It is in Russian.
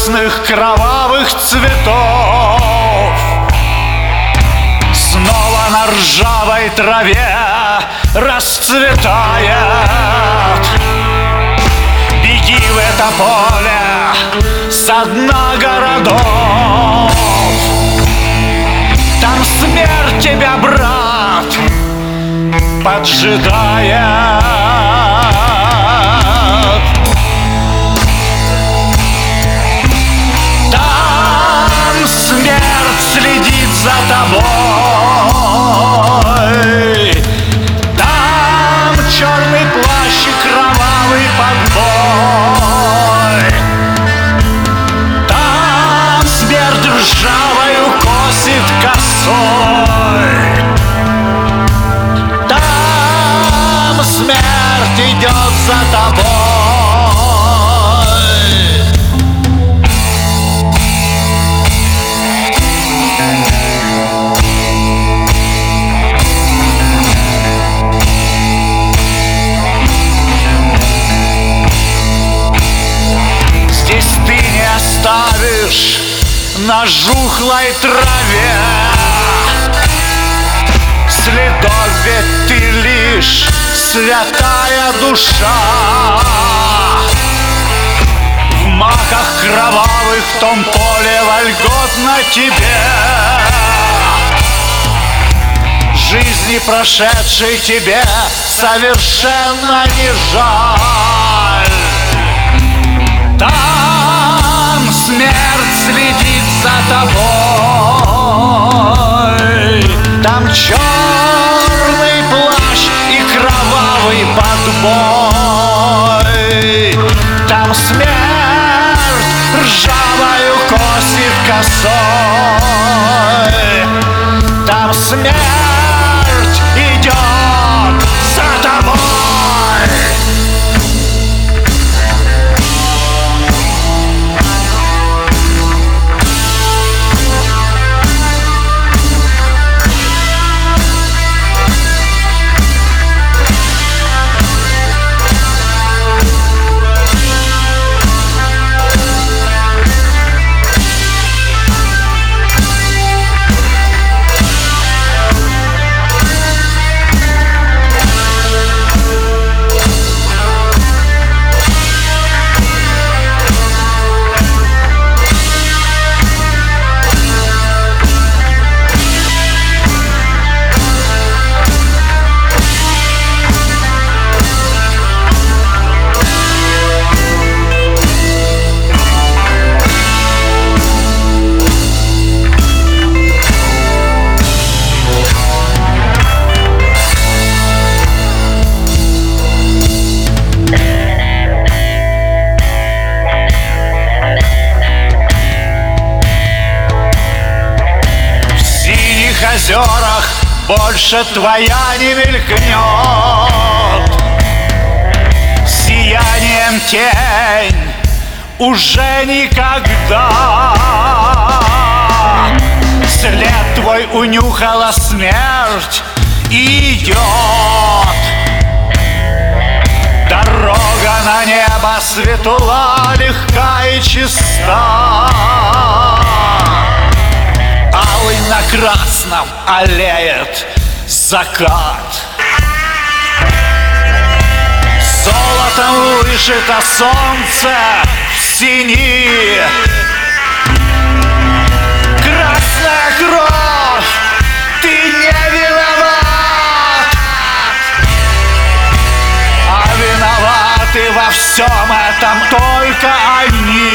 красных кровавых цветов. Снова на ржавой траве расцветает. Беги в это поле со дна городов. Там смерть тебя, брат, поджидает. Там смерть следит за тобой. Там черный плащ и кровавый подбой. Там смерть ржавою косит косой. Там смерть идет за тобой. Здесь ты не оставишь на жухлой траве следов, ведь ты лишь святая душа. В маках кровавых в том поле вольготно тебе. Жизни прошедшей тебе совершенно не жаль. Там смерть следит за тобой. Там черный плащ и кровавый подбой. Там смерть ржавою косит косой. Там смерть идет за тобой. В озерах больше твоя не мелькнет. Сиянием тень уже никогда. След твой унюхала смерть и идет. Дорога на небо светла, легка и чиста. Алый на красном аллеет закат. Золотом вышито солнце в сини. Красная кровь, ты не виноват. А виноваты во всем этом только они.